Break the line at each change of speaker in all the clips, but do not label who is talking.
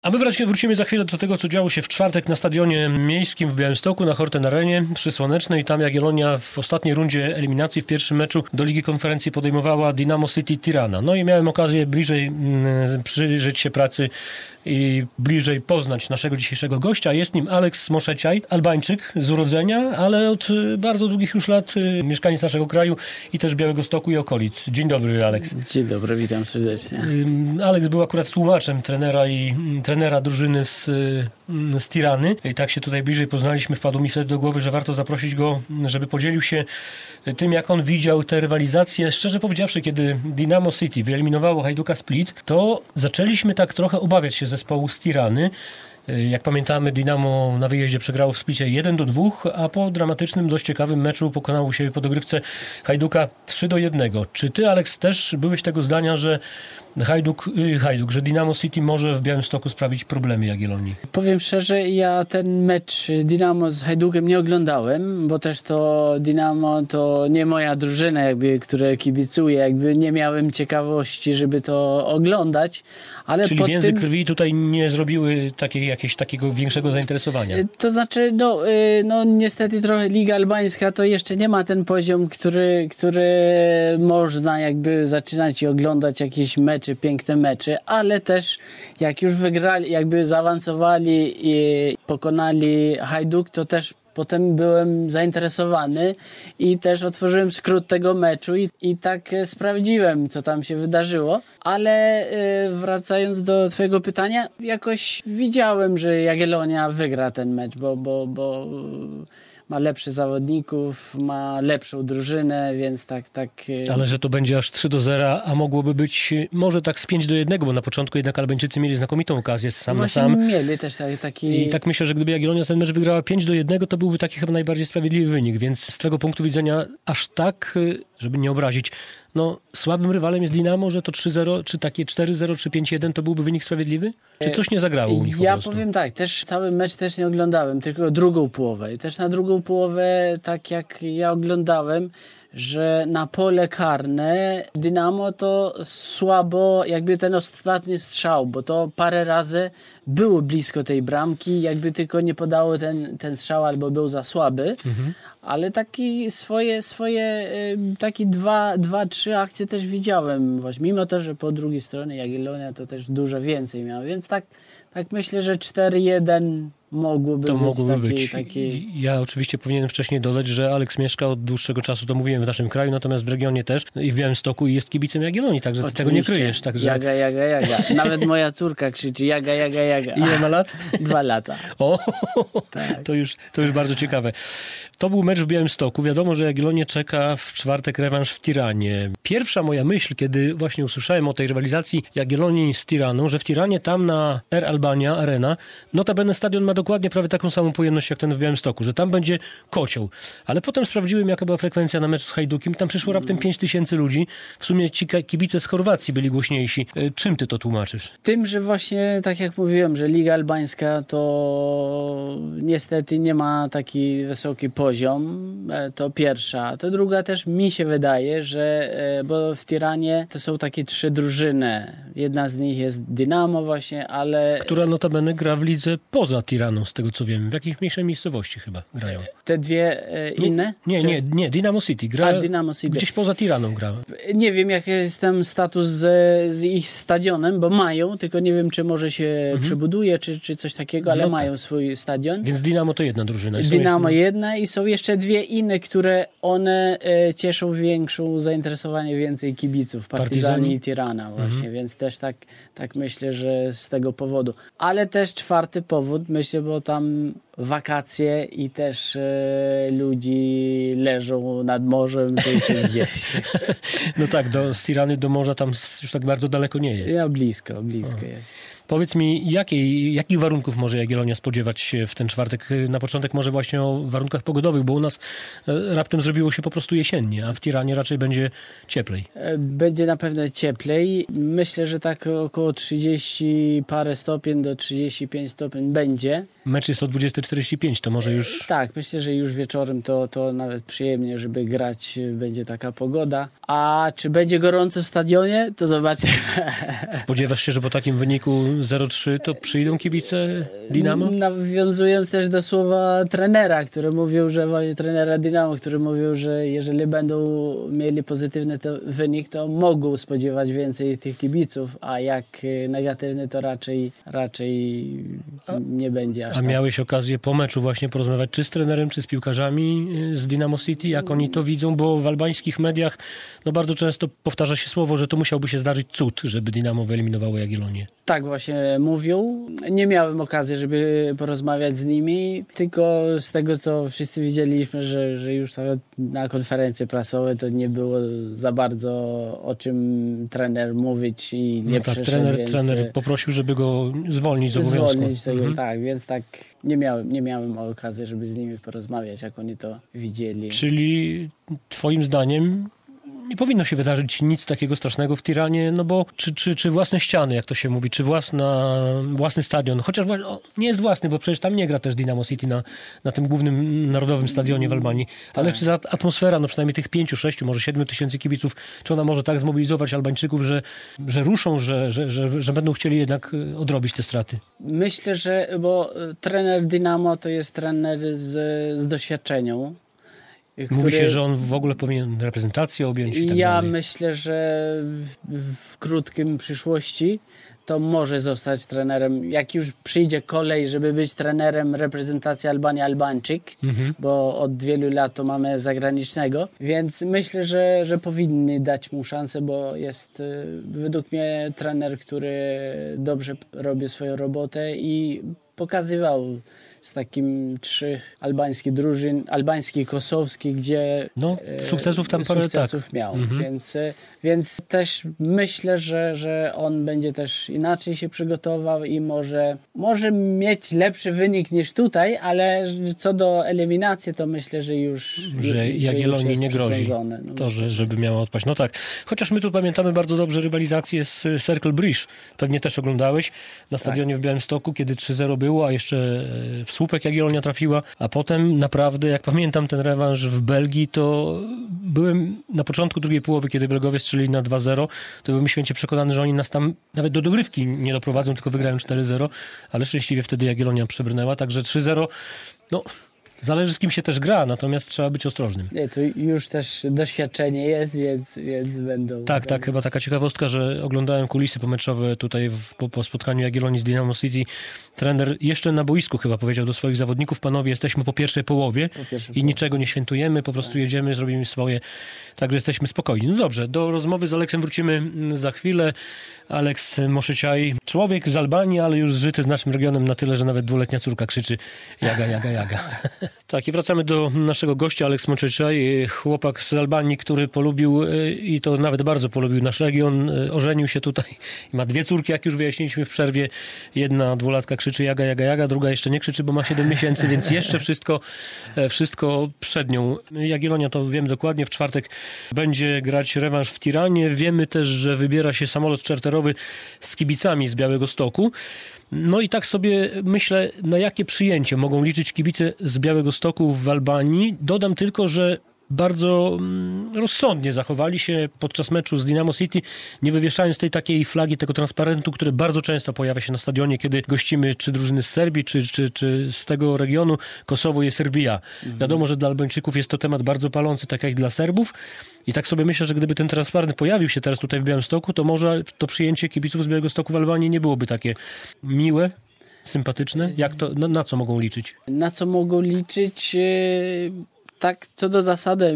A my wrócimy za chwilę do tego, co działo się w czwartek na stadionie miejskim w Białymstoku, na Horten Arenie przy Słonecznej. Tam Jagiellonia w ostatniej rundzie eliminacji w pierwszym meczu do Ligi Konferencji podejmowała Dynamo City Tirana. No i miałem okazję bliżej przyjrzeć się pracy i bliżej poznać naszego dzisiejszego gościa. Jest nim Alex Moszeciaj, Albańczyk z urodzenia, ale od bardzo długich już lat mieszkaniec naszego kraju i też Białegostoku i okolic. Dzień dobry, Alex.
Dzień dobry, witam serdecznie.
Alex był akurat tłumaczem trenera drużyny z Tirany. I tak się tutaj bliżej poznaliśmy. Wpadło mi wtedy do głowy, że warto zaprosić go, żeby podzielił się tym, jak on widział tę rywalizację. Szczerze powiedziawszy, kiedy Dynamo City wyeliminowało Hajduka Split, to zaczęliśmy tak trochę obawiać się zespołu z Tirany. Jak pamiętamy, Dynamo na wyjeździe przegrało w Splicie 1-2, a po dramatycznym, dość ciekawym meczu pokonało się po dogrywce Hajduka 3-1. Czy ty, Alex, też byłeś tego zdania, że że Dynamo City może w Białymstoku sprawić problemy Jagiellonii?
Powiem szczerze, ja ten mecz Dynamo z Hajdukiem nie oglądałem, bo też to Dynamo to nie moja drużyna, które kibicuję, nie miałem ciekawości, żeby to oglądać. Ale
czyli więzy krwi tutaj nie zrobiły takiego większego zainteresowania?
To znaczy, no niestety trochę Liga Albańska to jeszcze nie ma ten poziom, który można zaczynać i oglądać jakieś mecze, piękne mecze, ale też jak już wygrali, zaawansowali i pokonali Hajduk, to też potem byłem zainteresowany i też otworzyłem skrót tego meczu i tak sprawdziłem, co tam się wydarzyło. Ale wracając do twojego pytania, jakoś widziałem, że Jagiellonia wygra ten mecz, bo ma lepszych zawodników, ma lepszą drużynę, więc tak.
Ale że to będzie aż 3-0, a mogłoby być może tak z 5-1, bo na początku jednak Albańczycy mieli znakomitą okazję sam na sam.
Mieli też taki...
I tak myślę, że gdyby Jagiellonia ten mecz wygrała 5-1, to byłby taki chyba najbardziej sprawiedliwy wynik, więc z twojego punktu widzenia aż tak, żeby nie obrazić, słabym rywalem jest Dynamo, że to 3-0, czy takie 4-0, czy 5-1 to byłby wynik sprawiedliwy? Czy coś nie zagrało u nich po prostu?
Powiem tak, też cały mecz też nie oglądałem, tylko drugą połowę. I też na drugą połowę, tak jak ja oglądałem, że na pole karne Dynamo to słabo, ten ostatni strzał, bo to parę razy było blisko tej bramki, tylko nie podało ten strzał albo był za słaby, ale taki swoje takie 2-3 akcje też widziałem właśnie, mimo to, że po drugiej stronie Jagiellonia to też dużo więcej miała, więc tak myślę, że 4-1 mogłoby być.
Ja oczywiście powinienem wcześniej dodać, że Alex mieszka od dłuższego czasu, to mówiłem, w naszym kraju, natomiast w regionie też i w Białymstoku i jest kibicem Jagiellonii, także ty tego nie kryjesz. Także...
Jaga. Nawet moja córka krzyczy jaga.
Ile ma lat?
2 lata.
O,
tak.
to już bardzo ciekawe. To był mecz w Białymstoku. Wiadomo, że Jagiellonię czeka w czwartek rewanż w Tiranie. Pierwsza moja myśl, kiedy właśnie usłyszałem o tej rywalizacji Jagiellonii z Tiraną, że w Tiranie tam na Air Albania Arena, notabene stadion ma dokładnie prawie taką samą pojemność jak ten w Białymstoku, że tam będzie kocioł. Ale potem sprawdziłem, jaka była frekwencja na mecz z Hajdukiem. Tam przyszło raptem 5000 ludzi. W sumie ci kibice z Chorwacji byli głośniejsi. Czym ty to tłumaczysz?
Tym, że właśnie, tak jak mówiłem, że Liga Albańska to niestety nie ma taki wysoki poziom. To pierwsza. To druga też mi się wydaje, że bo w Tiranie to są takie 3 drużyny. Jedna z nich jest Dynamo właśnie, ale...
Która notabene gra w lidze poza Tiraną, z tego co wiem. W jakiejś mniejszej miejscowości chyba grają.
Te dwie inne?
Nie. Dynamo City.
Dynamo City.
Gdzieś poza Tiraną gra.
Nie wiem, jaki jest tam status z ich stadionem, bo mają, tylko nie wiem, czy może się przebuduje, czy coś takiego, ale mają swój stadion.
Więc Dynamo to jedna drużyna.
Dynamo jedna i są jeszcze 2 inne, które one cieszą większą zainteresowanie, więcej kibiców. Partizani i Tirana właśnie, więc też tak myślę, że z tego powodu. Ale też 4. powód, myślę, bo tam wakacje i też ludzi leżą nad morzem czy gdzieś.
No tak, z Tirany do morza tam już tak bardzo daleko nie jest.
Blisko jest.
Powiedz mi, jakich warunków może Jagiellonia spodziewać się w ten czwartek? Na początek może właśnie o warunkach pogodowych, bo u nas raptem zrobiło się po prostu jesiennie, a w Tiranie raczej będzie cieplej.
Będzie na pewno cieplej. Myślę, że tak około 30 parę stopień do 35 stopni będzie.
Mecz jest o 20:45, to może już...
Tak, myślę, że już wieczorem to nawet przyjemnie, żeby grać, będzie taka pogoda. A czy będzie gorąco w stadionie, to zobaczymy.
Spodziewasz się, że po takim wyniku 0-3, to przyjdą kibice Dinamo?
Nawiązując też do słowa trenera, trenera Dinamo, który mówił, że jeżeli będą mieli pozytywny wynik, to mogą spodziewać więcej tych kibiców, a jak negatywny, to raczej nie będzie aż
tak.
A
miałeś okazję po meczu właśnie porozmawiać czy z trenerem, czy z piłkarzami z Dynamo City, jak oni to widzą, bo w albańskich mediach bardzo często powtarza się słowo, że to musiałby się zdarzyć cud, żeby Dynamo wyeliminowało Jagiellonię.
Tak właśnie mówią. Nie miałem okazji, żeby porozmawiać z nimi, tylko z tego, co wszyscy widzieliśmy, że już na konferencji prasowej to nie było za bardzo o czym trener mówić i nie przyszedł.
Trener poprosił, żeby go zwolnić z obowiązku.
Tak, więc nie miałem okazji, żeby z nimi porozmawiać, jak oni to widzieli.
Czyli twoim zdaniem nie powinno się wydarzyć nic takiego strasznego w Tiranie, bo czy własne ściany, jak to się mówi, czy własny stadion, chociaż nie jest własny, bo przecież tam nie gra też Dynamo City na tym głównym narodowym stadionie w Albanii, ale czy ta atmosfera, przynajmniej tych 5, 6, może 7 tysięcy kibiców, czy ona może tak zmobilizować Albańczyków, że ruszą, że będą chcieli jednak odrobić te straty?
Myślę, bo trener Dynamo to jest trener z doświadczeniem.
Mówi się, że on w ogóle powinien reprezentację objąć i tak dalej.
Myślę, że w krótkim przyszłości to może zostać trenerem. Jak już przyjdzie kolej, żeby być trenerem reprezentacji Albanii Albańczyk, bo od wielu lat to mamy zagranicznego, więc myślę, że powinni dać mu szansę, bo jest według mnie trener, który dobrze robi swoją robotę i pokazywał z takim 3 albańskich drużyn, albański, kosowski, gdzie
sukcesów tam
miał. Więc też myślę, że on będzie też inaczej się przygotował i może mieć lepszy wynik niż tutaj, ale co do eliminacji, to myślę, że
Jagiellonii nie grozi żeby miała odpaść. No tak, chociaż my tu pamiętamy bardzo dobrze rywalizację z Cercle Bruges. Pewnie też oglądałeś na stadionie w Białymstoku, kiedy 3-0 było, a jeszcze w słupek Jagiellonia trafiła, a potem naprawdę, jak pamiętam ten rewanż w Belgii, to byłem na początku drugiej połowy, kiedy Belgowie strzelili na 2-0, to byłem święcie przekonany, że oni nas tam nawet do dogrywki nie doprowadzą, tylko wygrają 4-0, ale szczęśliwie wtedy Jagiellonia przebrnęła, także 3-0, zależy z kim się też gra, natomiast trzeba być ostrożnym.
Nie, to już też doświadczenie jest, więc będą...
Tak, chyba taka ciekawostka, że oglądałem kulisy pomeczowe tutaj po spotkaniu Jagiellonii z Dynamo City. Trener jeszcze na boisku chyba powiedział do swoich zawodników: panowie, jesteśmy po pierwszej połowie i niczego nie świętujemy, po prostu jedziemy, zrobimy swoje, także jesteśmy spokojni. No dobrze, do rozmowy z Aleksem wrócimy za chwilę. Aleks Moszyciaj, człowiek z Albanii, ale już zżyty z naszym regionem na tyle, że nawet 2-letnia córka krzyczy jaga, jaga, jaga. Tak, i wracamy do naszego gościa, Aleks Moszyciaj, chłopak z Albanii, który polubił i to nawet bardzo polubił nasz region, ożenił się tutaj i ma 2 córki, jak już wyjaśniliśmy w przerwie. Jedna 2-latka krzyczy jaga, jaga, jaga, druga jeszcze nie krzyczy, bo ma 7 miesięcy, więc jeszcze wszystko przed nią. Jagiellonia, to wiemy dokładnie, w czwartek będzie grać rewanż w Tiranie. Wiemy też, że wybiera się samolot czarterowy z kibicami z Białegostoku. No i tak sobie myślę, na jakie przyjęcie mogą liczyć kibice z Białegostoku w Albanii. Dodam tylko, że bardzo rozsądnie zachowali się podczas meczu z Dynamo City, nie wywieszając tej takiej flagi, tego transparentu, który bardzo często pojawia się na stadionie, kiedy gościmy czy drużyny z Serbii, czy z tego regionu. Kosowo jest Serbia. Wiadomo, że dla Albańczyków jest to temat bardzo palący, tak jak dla Serbów. I tak sobie myślę, że gdyby ten transparent pojawił się teraz tutaj w Białymstoku, to może to przyjęcie kibiców z Białegostoku w Albanii nie byłoby takie miłe, sympatyczne. Jak to, na co mogą liczyć?
Na co mogą liczyć? Tak, co do zasady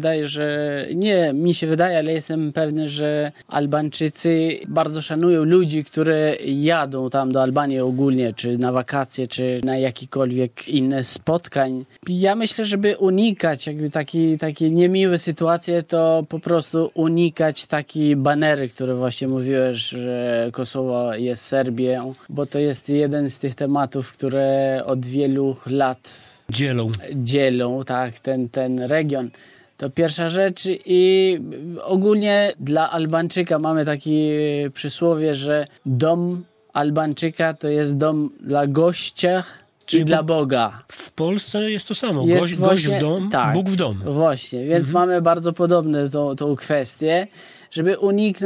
ale jestem pewny, że Albańczycy bardzo szanują ludzi, którzy jadą tam do Albanii ogólnie, czy na wakacje, czy na jakikolwiek inne spotkań. Ja myślę, żeby unikać jakby takie niemiłe sytuacje, to po prostu unikać takie banery, które właśnie mówiłeś, że Kosowo jest Serbią, bo to jest jeden z tych tematów, które od wielu lat dzielą, tak, ten region. To pierwsza rzecz i ogólnie dla Albańczyka mamy takie przysłowie, że dom Albańczyka to jest dom dla gościa i dla Boga.
W Polsce jest to samo. Gość w dom,
tak,
Bóg w dom.
Właśnie, więc mamy bardzo podobne tą kwestię. żeby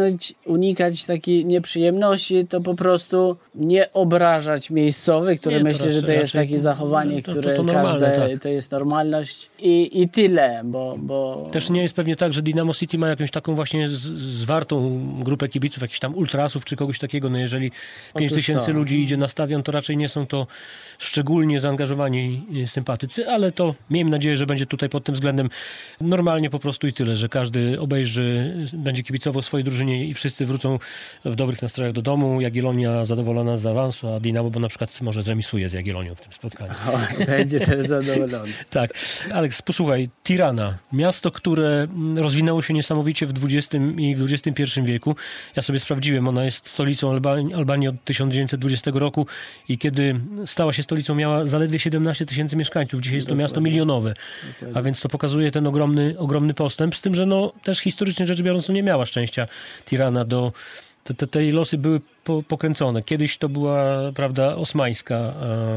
unikać takiej nieprzyjemności, to po prostu nie obrażać miejscowych, które
Nie, to
myślę, że to jest takie zachowanie, które
to normalne,
każde,
tak.
to jest normalność i tyle, bo...
Też nie jest pewnie tak, że Dynamo City ma jakąś taką właśnie zwartą grupę kibiców, jakichś tam ultrasów czy kogoś takiego. No jeżeli 5000 ludzi idzie na stadion, to raczej nie są to szczególnie zaangażowani sympatycy, ale to miejmy nadzieję, że będzie tutaj pod tym względem normalnie po prostu i tyle, że każdy obejrzy, będzie kibicował swojej drużynie i wszyscy wrócą w dobrych nastrojach do domu. Jagiellonia zadowolona z awansu, a Dynamo, bo na przykład może zremisuje z Jagiellonią w tym spotkaniu.
Będzie też zadowolony.
Tak. Aleks, posłuchaj, Tirana, miasto, które rozwinęło się niesamowicie w XX i w XXI wieku. Ja sobie sprawdziłem, ona jest stolicą Albanii od 1920 roku i kiedy stała się stolicą, miała zaledwie 17 000 mieszkańców. Dzisiaj jest to miasto milionowe. A więc to pokazuje ten ogromny postęp. Z tym, że no, też historycznie rzecz biorąc nie miała szczęścia Tirana do... Te losy były pokręcone. Kiedyś to była, prawda, osmańska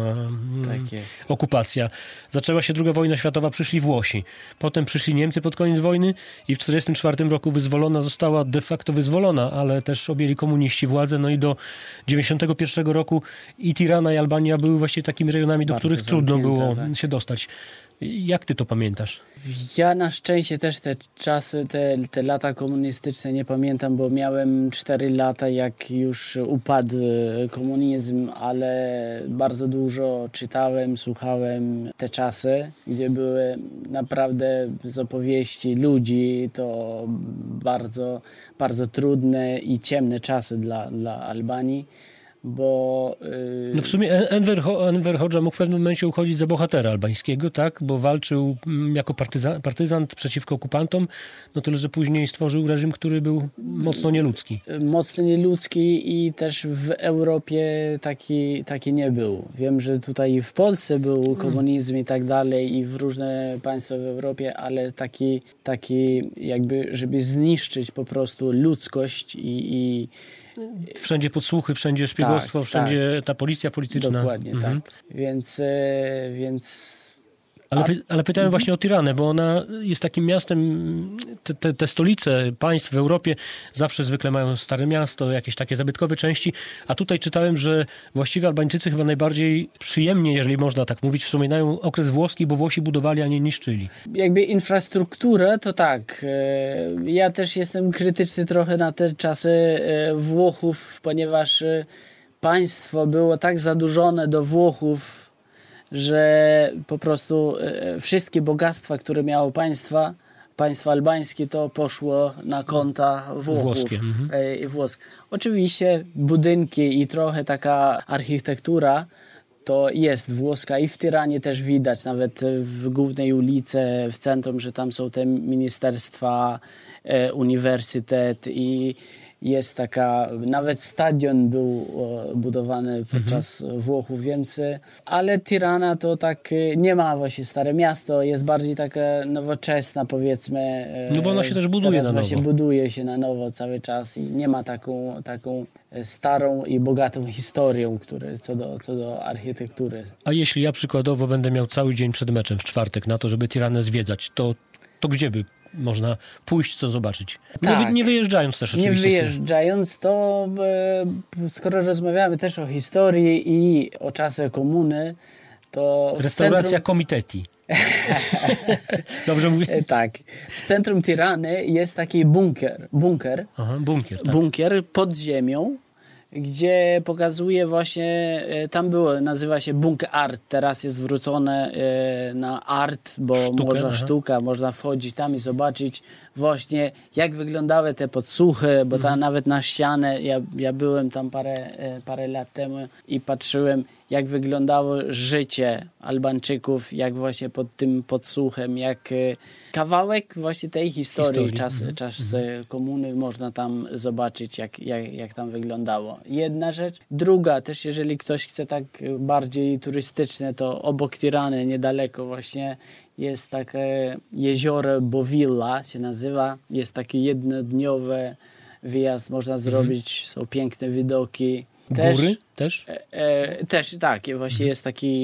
Tak jest.
okupacja. Zaczęła się II wojna światowa, przyszli Włosi. Potem przyszli Niemcy pod koniec wojny i w 1944 roku wyzwolona została, de facto wyzwolona, ale też objęli komuniści władzę. No i do 1991 roku i Tirana, i Albania były właściwie takimi rejonami, do
Bardzo
których trudno było
tak.
się dostać. Jak ty to pamiętasz?
Ja na szczęście też te czasy, te lata komunistyczne nie pamiętam, bo miałem 4 lata, jak już upadł komunizm, ale bardzo dużo czytałem, słuchałem te czasy, gdzie były naprawdę z opowieści ludzi, to bardzo, bardzo trudne i ciemne czasy dla Albanii. Bo
No w sumie Enver Hoxha mógł w pewnym momencie uchodzić za bohatera albańskiego, tak? Bo walczył jako partyzant przeciwko okupantom, no tyle, że później stworzył reżim, który był mocno nieludzki.
Mocno nieludzki i też w Europie taki nie był. Wiem, że tutaj w Polsce był komunizm i tak dalej i w różne państwa w Europie, ale taki jakby, żeby zniszczyć po prostu ludzkość i
Wszędzie podsłuchy, wszędzie szpiegostwo,
tak,
wszędzie ta policja polityczna.
dokładnie, tak. Więc
Ale pytałem właśnie o Tiranę, bo ona jest takim miastem, te stolice państw w Europie zawsze zwykle mają stare miasto, jakieś takie zabytkowe części, a tutaj czytałem, że właściwie Albańczycy chyba najbardziej przyjemnie, jeżeli można tak mówić, wspominają okres włoski, bo Włosi budowali, a nie niszczyli.
jakby infrastrukturę, to tak. Ja też jestem krytyczny trochę na te czasy Włochów, ponieważ państwo było tak zadłużone do Włochów, że po prostu wszystkie bogactwa, które miało państwo albańskie, to poszło na konta Włochów. Włoskie. Oczywiście budynki i trochę taka architektura to jest włoska i w Tiranie też widać, nawet w głównej ulicy, w centrum, że tam są te ministerstwa, uniwersytet i jest taka, nawet stadion był budowany podczas Włochów, więc, ale Tirana to tak nie ma właśnie stare miasto, jest bardziej taka nowoczesna, powiedzmy.
No bo ona się też buduje na nowo.
Buduje się na nowo cały czas i nie ma taką starą i bogatą historią, co do architektury.
A jeśli ja przykładowo będę miał cały dzień przed meczem w czwartek na to, żeby Tiranę zwiedzać, to gdzie by można pójść, co zobaczyć?
Tak.
Nie wyjeżdżając też oczywiście.
Nie wyjeżdżając, to skoro rozmawiamy też o historii i o czasach komuny, to
restauracja Komiteti. Dobrze mówię?
Tak. W centrum Tirany jest taki bunkier.
Aha, bunkier, tak.
Bunkier pod ziemią, gdzie pokazuje właśnie, tam było, nazywa się Bunker Art, teraz jest zwrócone na art, bo można wchodzić tam i zobaczyć właśnie, jak wyglądały te podsłuchy, bo tam nawet na ścianę, ja byłem tam parę lat temu i patrzyłem, jak wyglądało życie Albańczyków, jak właśnie pod tym podsłuchem, jak kawałek właśnie tej historii. Czasy komuny można tam zobaczyć, jak tam wyglądało. Jedna rzecz. Druga też, jeżeli ktoś chce tak bardziej turystyczne, to obok Tirany, niedaleko właśnie, jest takie jezioro Bovilla się nazywa. Jest taki jednodniowy wyjazd, można zrobić, są piękne widoki.
Góry też?
Też tak, właśnie jest taki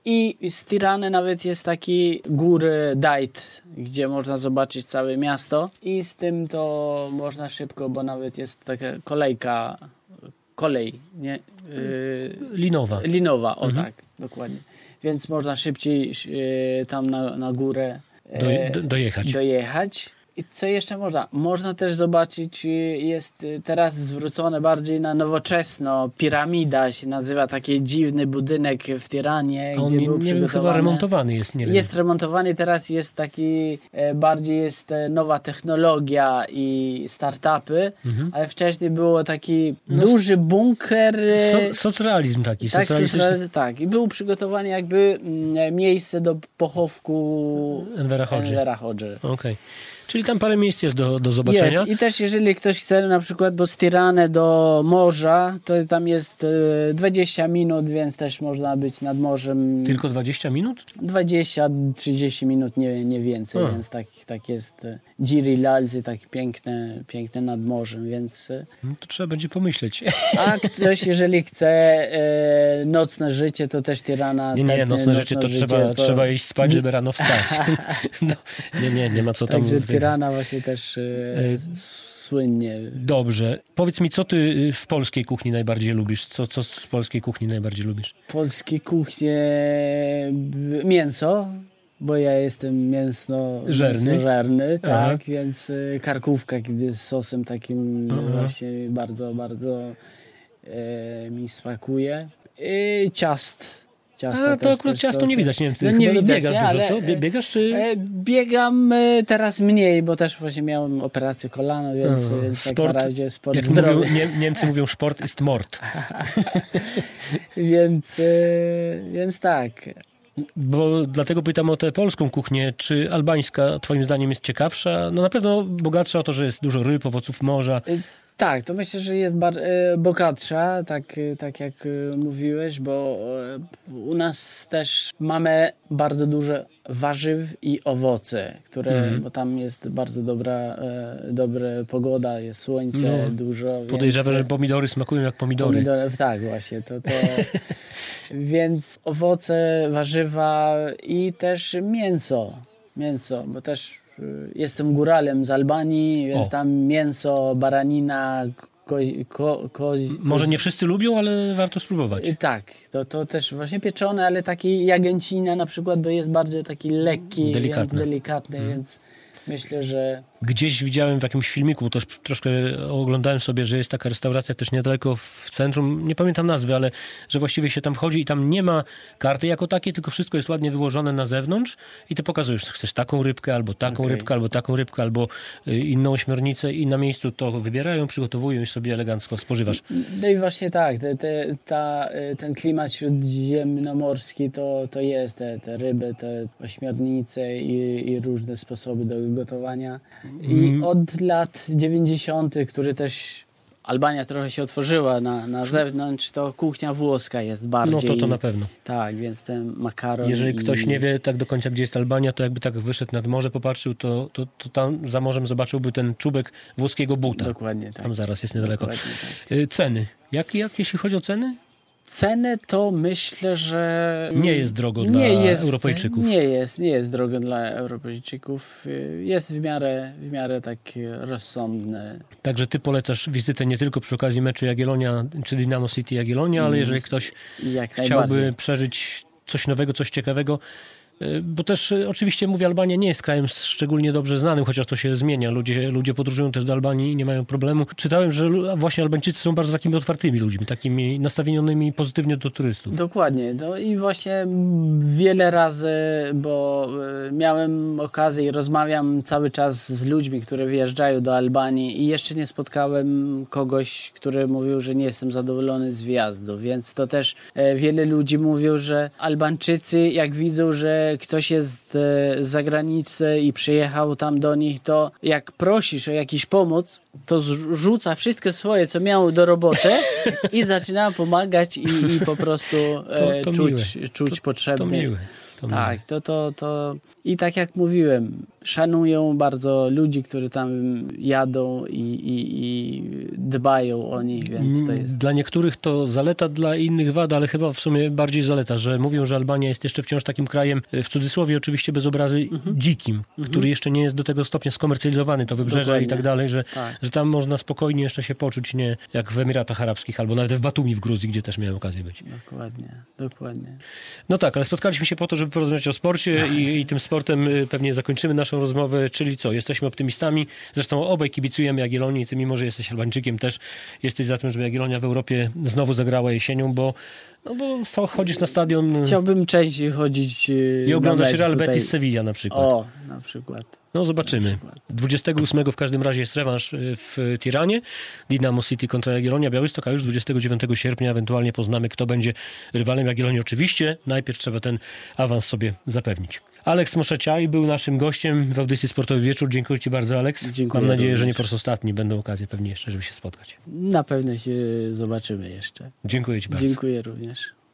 I z Tirany nawet jest taki góry Dajt, gdzie można zobaczyć całe miasto i z tym to można szybko, bo nawet jest taka kolej, nie? Linowa, tak, dokładnie. Więc można szybciej tam na górę dojechać. I co jeszcze można? Można też zobaczyć, jest teraz zwrócone bardziej na nowoczesno. Piramida się nazywa, taki dziwny budynek w Tiranie,
gdzie był przygotowany. Chyba remontowany jest, nie wiem.
Jest remontowany, teraz jest taki, bardziej jest nowa technologia i startupy, ale wcześniej było taki duży bunker.
Socrealizm taki.
Tak, i był przygotowany jakby miejsce do pochówku Envera Hodży.
Okej. Czyli tam parę miejsc jest do zobaczenia.
Jest. I też jeżeli ktoś chce na przykład, bo z Tirany do morza, to tam jest 20 minut, więc też można być nad morzem.
Tylko 20 minut?
20-30 minut, nie więcej, więc tak jest. Giri Lalzy, takie piękne nad morzem, więc...
No to trzeba będzie pomyśleć.
A ktoś, jeżeli chce nocne życie, to też Tirana...
Nie, nocne życie to trzeba iść spać, żeby rano wstać. No, nie ma co tam...
Także Tirana właśnie też słynnie.
Dobrze. Powiedz mi, co ty w polskiej kuchni najbardziej lubisz? Co z polskiej kuchni najbardziej lubisz?
Polskiej kuchni mięso, bo ja jestem mięsnożerny, tak, więc karkówka, kiedy z sosem takim właśnie bardzo, bardzo mi smakuje. I ciast.
A to akurat ciasto nie widać, nie wiem, ty nie widać, biegasz dużo, ale, co? Biegasz czy...
Biegam teraz mniej, bo też właśnie miałem operację kolana, więc tak na razie sport zdrowy.
Niemcy mówią, sport ist Mord.
więc tak.
Bo dlatego pytam o tę polską kuchnię. Czy albańska twoim zdaniem jest ciekawsza? No na pewno bogatsza o to, że jest dużo ryb, owoców morza.
Tak, to myślę, że jest bogatsza, tak jak mówiłeś, bo u nas też mamy bardzo dużo warzyw i owoce, bo tam jest bardzo dobra pogoda, jest słońce, dużo.
Podejrzewam, że pomidory smakują jak pomidory.
Tak, właśnie. To więc owoce, warzywa i też mięso, bo też jestem góralem z Albanii, więc tam mięso, baranina,
Może nie wszyscy lubią, ale warto spróbować.
Tak, to też właśnie pieczone, ale taki jagęcina na przykład, bo jest bardziej taki lekki, delikatny, więc myślę, że...
Gdzieś widziałem w jakimś filmiku, też troszkę oglądałem sobie, że jest taka restauracja też niedaleko w centrum, nie pamiętam nazwy, ale że właściwie się tam wchodzi i tam nie ma karty jako takiej, tylko wszystko jest ładnie wyłożone na zewnątrz i ty pokazujesz, chcesz taką rybkę, albo taką rybkę, albo taką rybkę, albo inną ośmiornicę i na miejscu to wybierają, przygotowują i sobie elegancko spożywasz.
No i właśnie tak, ten klimat śródziemnomorski to jest te ryby, te ośmiornice i różne sposoby do gotowania. I od lat 90., który też Albania trochę się otworzyła na zewnątrz, to kuchnia włoska jest bardziej...
No to na pewno.
Tak, więc ten makaron...
Jeżeli ktoś nie wie tak do końca, gdzie jest Albania, to jakby tak wyszedł nad morze, popatrzył, to tam za morzem zobaczyłby ten czubek włoskiego buta.
Dokładnie tak.
Tam zaraz jest niedaleko.
Tak.
Ceny. Jak jeśli chodzi o ceny?
Ceny to myślę, że...
Nie jest drogo dla Europejczyków.
Nie jest drogo dla Europejczyków. Jest w miarę tak rozsądne.
Także ty polecasz wizytę nie tylko przy okazji meczu Jagiellonia czy Dynamo City Jagiellonia, ale jeżeli ktoś chciałby przeżyć coś nowego, coś ciekawego, bo też oczywiście mówię, Albania nie jest krajem szczególnie dobrze znanym, chociaż to się zmienia. Ludzie podróżują też do Albanii i nie mają problemu. Czytałem, że właśnie Albańczycy są bardzo takimi otwartymi ludźmi, takimi nastawionymi pozytywnie do turystów.
Dokładnie. No i właśnie wiele razy, bo miałem okazję i rozmawiam cały czas z ludźmi, którzy wyjeżdżają do Albanii i jeszcze nie spotkałem kogoś, który mówił, że nie jestem zadowolony z wjazdu, więc to też wiele ludzi mówią, że Albańczycy jak widzą, że ktoś jest z zagranicy i przyjechał tam do nich, to jak prosisz o jakiś pomoc, to rzuca wszystko swoje, co miało do roboty i zaczyna pomagać i po prostu czuć potrzebny.
To miłe.
Tak, to i tak jak mówiłem, szanują bardzo ludzi, którzy tam jadą i dbają o nich, więc to jest...
Dla niektórych to zaleta, dla innych wada, ale chyba w sumie bardziej zaleta, że mówią, że Albania jest jeszcze wciąż takim krajem, w cudzysłowie oczywiście bez obrazy, dzikim, który jeszcze nie jest do tego stopnia skomercjalizowany, to wybrzeże
Dokładnie.
i tak dalej, że
Tak.
tam można spokojnie jeszcze się poczuć, nie jak w Emiratach Arabskich albo nawet w Batumi w Gruzji, gdzie też miałem okazję być.
Dokładnie.
No tak, ale spotkaliśmy się po to, żeby porozmawiać o sporcie i tym sportem pewnie zakończymy naszą rozmowę, czyli co, jesteśmy optymistami, zresztą obaj kibicujemy Jagiellonii, ty mimo, że jesteś Albańczykiem też jesteś za tym, żeby Jagiellonia w Europie znowu zagrała jesienią, bo chodzisz na stadion
Chciałbym częściej chodzić
i oglądasz
na mecz
Real
tutaj.
Betis Sevilla na przykład.
O, na przykład.
No zobaczymy. 28 w każdym razie jest rewanż w Tiranie. Dinamo City kontra Jagiellonia Białystok, a już 29 sierpnia ewentualnie poznamy, kto będzie rywalem Jagiellonii. Oczywiście najpierw trzeba ten awans sobie zapewnić. Aleks Moszeciaj był naszym gościem w audycji Sportowy Wieczór. Dziękuję ci bardzo, Aleks.
Dziękuję
Mam nadzieję,
również.
że nie po raz ostatni. Będą okazje pewnie jeszcze, żeby się spotkać.
Na pewno się zobaczymy jeszcze.
Dziękuję ci bardzo.
Dziękuję również.